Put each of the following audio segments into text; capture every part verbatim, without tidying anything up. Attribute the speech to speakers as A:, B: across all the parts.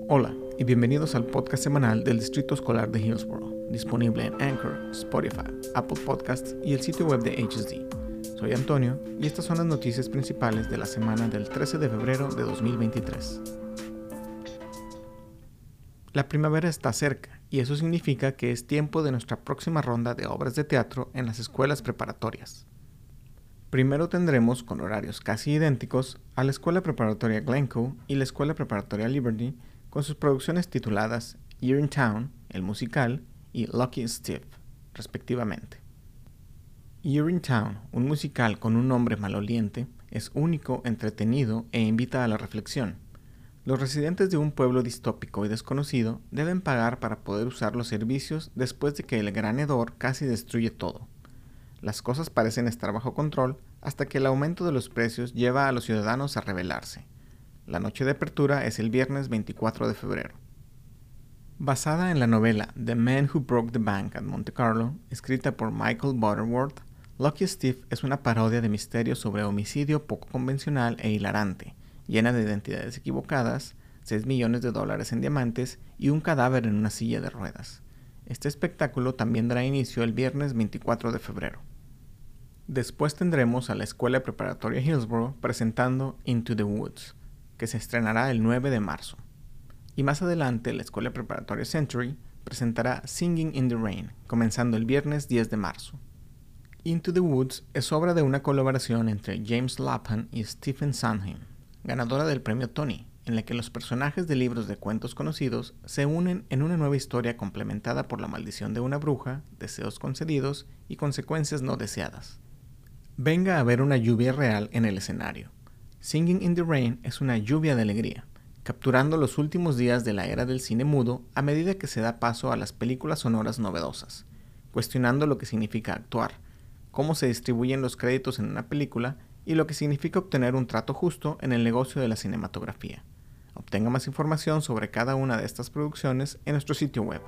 A: Hola y bienvenidos al podcast semanal del Distrito Escolar de Hillsborough, disponible en Anchor, Spotify, Apple Podcasts y el sitio web de H S D. Soy Antonio y estas son las noticias principales de la semana del trece de febrero de dos mil veintitrés. La primavera está cerca y eso significa que es tiempo de nuestra próxima ronda de obras de teatro en las escuelas preparatorias. Primero tendremos, con horarios casi idénticos, a la Escuela Preparatoria Glencoe y la Escuela Preparatoria Liberty, con sus producciones tituladas Urinetown, el musical, y Lucky Steve, respectivamente. Urinetown, un musical con un nombre maloliente, es único, entretenido e invita a la reflexión. Los residentes de un pueblo distópico y desconocido deben pagar para poder usar los servicios después de que el gran hedor casi destruye todo. Las cosas parecen estar bajo control hasta que el aumento de los precios lleva a los ciudadanos a rebelarse. La noche de apertura es el viernes veinticuatro de febrero. Basada en la novela The Man Who Broke the Bank at Monte Carlo, escrita por Michael Butterworth, Lucky Steve es una parodia de misterios sobre homicidio poco convencional e hilarante, llena de identidades equivocadas, seis millones de dólares en diamantes y un cadáver en una silla de ruedas. Este espectáculo también dará inicio el viernes veinticuatro de febrero. Después tendremos a la Escuela Preparatoria Hillsborough presentando Into the Woods, que se estrenará el nueve de marzo. Y más adelante la Escuela Preparatoria Century presentará Singing in the Rain, comenzando el viernes diez de marzo. Into the Woods es obra de una colaboración entre James Lapham y Stephen Sondheim, ganadora del premio Tony, en la que los personajes de libros de cuentos conocidos se unen en una nueva historia complementada por la maldición de una bruja, deseos concedidos y consecuencias no deseadas. Venga a ver una lluvia real en el escenario. Singing in the Rain es una lluvia de alegría, capturando los últimos días de la era del cine mudo a medida que se da paso a las películas sonoras novedosas, cuestionando lo que significa actuar, cómo se distribuyen los créditos en una película y lo que significa obtener un trato justo en el negocio de la cinematografía. Obtenga más información sobre cada una de estas producciones en nuestro sitio web.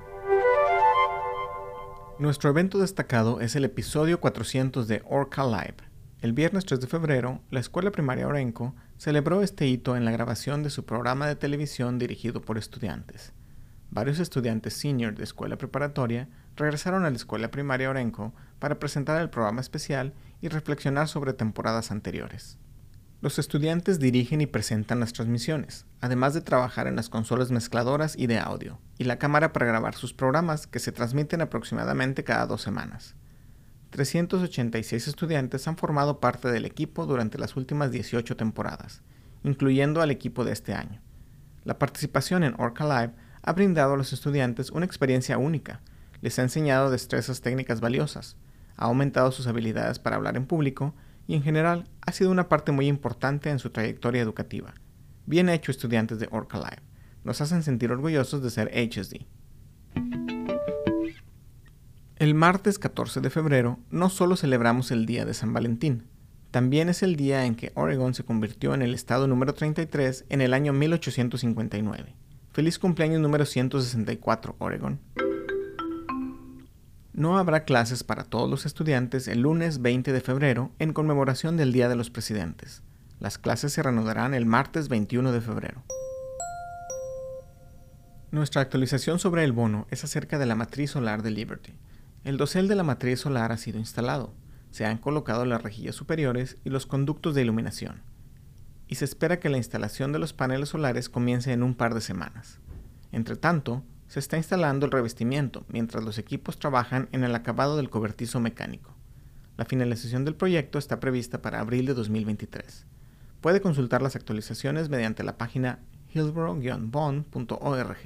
A: Nuestro evento destacado es el episodio cuatrocientos de Orca Live. El viernes tres de febrero, la Escuela Primaria Orenco celebró este hito en la grabación de su programa de televisión dirigido por estudiantes. Varios estudiantes senior de escuela preparatoria regresaron a la Escuela Primaria Orenco para presentar el programa especial y reflexionar sobre temporadas anteriores. Los estudiantes dirigen y presentan las transmisiones, además de trabajar en las consolas mezcladoras y de audio, y la cámara para grabar sus programas que se transmiten aproximadamente cada dos semanas. trescientos ochenta y seis estudiantes han formado parte del equipo durante las últimas dieciocho temporadas, incluyendo al equipo de este año. La participación en Orca Live ha brindado a los estudiantes una experiencia única, les ha enseñado destrezas técnicas valiosas, ha aumentado sus habilidades para hablar en público y en general ha sido una parte muy importante en su trayectoria educativa. Bien hecho, estudiantes de Orca Live. Nos hacen sentir orgullosos de ser H S D. El martes catorce de febrero no solo celebramos el Día de San Valentín, también es el día en que Oregon se convirtió en el estado número treinta y tres en el año mil ochocientos cincuenta y nueve. Feliz cumpleaños número ciento sesenta y cuatro, Oregon. No habrá clases para todos los estudiantes el lunes veinte de febrero en conmemoración del Día de los Presidentes. Las clases se reanudarán el martes veintiuno de febrero. Nuestra actualización sobre el bono es acerca de la matriz solar de Liberty. El dosel de la matriz solar ha sido instalado. Se han colocado las rejillas superiores y los conductos de iluminación. Y se espera que la instalación de los paneles solares comience en un par de semanas. Entre tanto, se está instalando el revestimiento mientras los equipos trabajan en el acabado del cobertizo mecánico. La finalización del proyecto está prevista para abril de dos mil veintitrés. Puede consultar las actualizaciones mediante la página hillsborough dash bond punto org.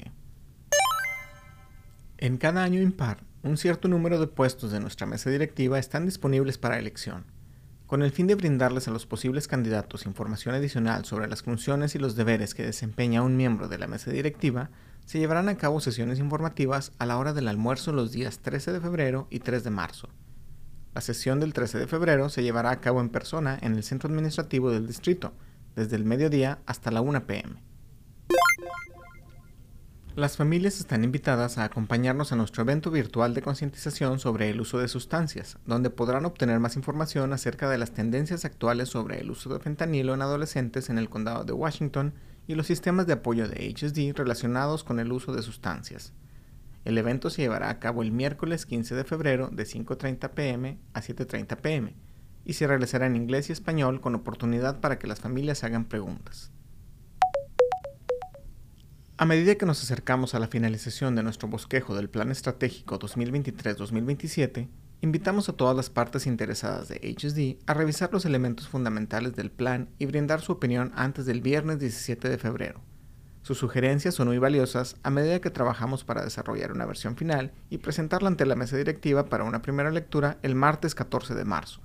A: En cada año impar, un cierto número de puestos de nuestra mesa directiva están disponibles para elección. Con el fin de brindarles a los posibles candidatos información adicional sobre las funciones y los deberes que desempeña un miembro de la mesa directiva, se llevarán a cabo sesiones informativas a la hora del almuerzo los días trece de febrero y tres de marzo. La sesión del trece de febrero se llevará a cabo en persona en el centro administrativo del distrito, desde el mediodía hasta la una pe eme. Las familias están invitadas a acompañarnos a nuestro evento virtual de concientización sobre el uso de sustancias, donde podrán obtener más información acerca de las tendencias actuales sobre el uso de fentanilo en adolescentes en el condado de Washington y los sistemas de apoyo de H S D relacionados con el uso de sustancias. El evento se llevará a cabo el miércoles quince de febrero de cinco treinta p m a siete treinta p m y se realizará en inglés y español con oportunidad para que las familias hagan preguntas. A medida que nos acercamos a la finalización de nuestro bosquejo del Plan Estratégico dos mil veintitrés dos mil veintisiete, invitamos a todas las partes interesadas de H S D a revisar los elementos fundamentales del plan y brindar su opinión antes del viernes diecisiete de febrero. Sus sugerencias son muy valiosas a medida que trabajamos para desarrollar una versión final y presentarla ante la mesa directiva para una primera lectura el martes catorce de marzo.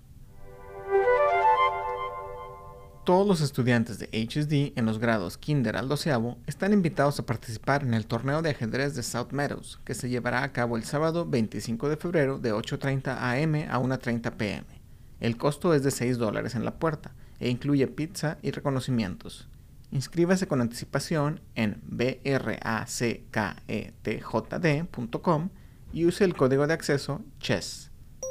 A: Todos los estudiantes de H S D en los grados Kinder al doceavo están invitados a participar en el torneo de ajedrez de South Meadows, que se llevará a cabo el sábado veinticinco de febrero de ocho treinta a m a una treinta p m El costo es de seis dólares en la puerta e incluye pizza y reconocimientos. Inscríbase con anticipación en bracketjd punto com y use el código de acceso CHESS.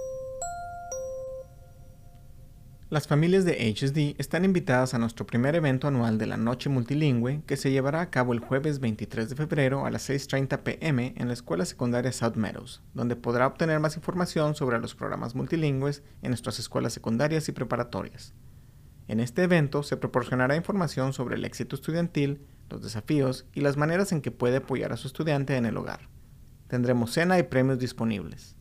A: Las familias de H S D están invitadas a nuestro primer evento anual de la Noche Multilingüe, que se llevará a cabo el jueves veintitrés de febrero a las seis treinta p m en la Escuela Secundaria South Meadows, donde podrá obtener más información sobre los programas multilingües en nuestras escuelas secundarias y preparatorias. En este evento se proporcionará información sobre el éxito estudiantil, los desafíos y las maneras en que puede apoyar a su estudiante en el hogar. Tendremos cena y premios disponibles.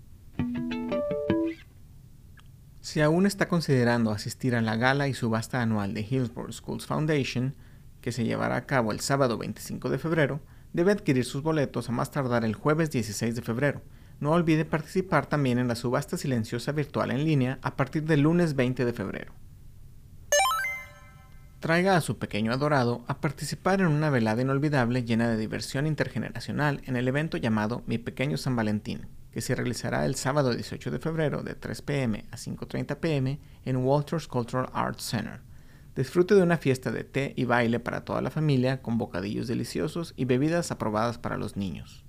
A: Si aún está considerando asistir a la gala y subasta anual de Hillsborough Schools Foundation, que se llevará a cabo el sábado veinticinco de febrero, debe adquirir sus boletos a más tardar el jueves dieciséis de febrero. No olvide participar también en la subasta silenciosa virtual en línea a partir del lunes veinte de febrero. Traiga a su pequeño adorado a participar en una velada inolvidable llena de diversión intergeneracional en el evento llamado Mi Pequeño San Valentín, que se realizará el sábado dieciocho de febrero de tres p m a cinco treinta p m en Walters Cultural Arts Center. Disfrute de una fiesta de té y baile para toda la familia con bocadillos deliciosos y bebidas aprobadas para los niños.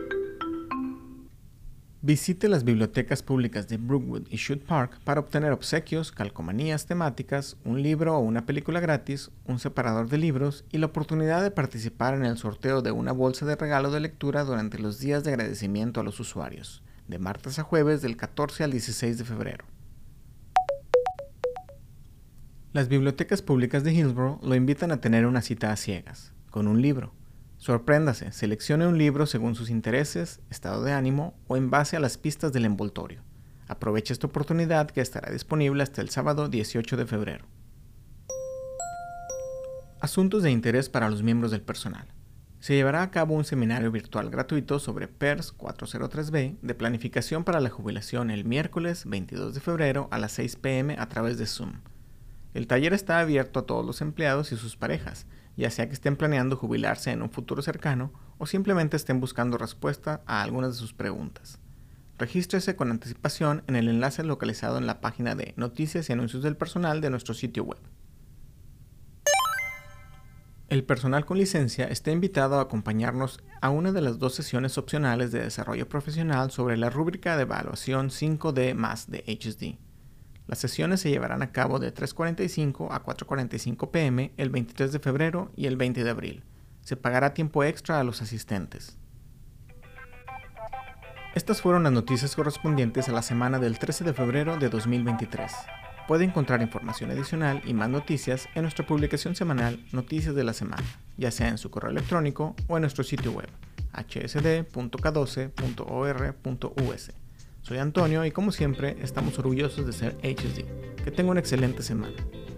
A: Visite las bibliotecas públicas de Brookwood y Shute Park para obtener obsequios, calcomanías temáticas, un libro o una película gratis, un separador de libros y la oportunidad de participar en el sorteo de una bolsa de regalo de lectura durante los días de agradecimiento a los usuarios, de martes a jueves del catorce al dieciséis de febrero. Las bibliotecas públicas de Hillsborough lo invitan a tener una cita a ciegas, con un libro. Sorpréndase, seleccione un libro según sus intereses, estado de ánimo o en base a las pistas del envoltorio. Aproveche esta oportunidad que estará disponible hasta el sábado dieciocho de febrero. Asuntos de interés para los miembros del personal. Se llevará a cabo un seminario virtual gratuito sobre P E R S cuatrocientos tres B de planificación para la jubilación el miércoles veintidós de febrero a las seis p m a través de Zoom. El taller está abierto a todos los empleados y sus parejas, ya sea que estén planeando jubilarse en un futuro cercano o simplemente estén buscando respuesta a algunas de sus preguntas. Regístrese con anticipación en el enlace localizado en la página de Noticias y Anuncios del Personal de nuestro sitio web. El personal con licencia está invitado a acompañarnos a una de las dos sesiones opcionales de desarrollo profesional sobre la rúbrica de evaluación cinco D más de H S D. Las sesiones se llevarán a cabo de tres cuarenta y cinco a cuatro cuarenta y cinco p m el veintitrés de febrero y el veinte de abril. Se pagará tiempo extra a los asistentes. Estas fueron las noticias correspondientes a la semana del trece de febrero de dos mil veintitrés. Puede encontrar información adicional y más noticias en nuestra publicación semanal Noticias de la Semana, ya sea en su correo electrónico o en nuestro sitio web h s d punto k doce punto o r punto u s. Soy Antonio y como siempre estamos orgullosos de ser H S D. Que tenga una excelente semana.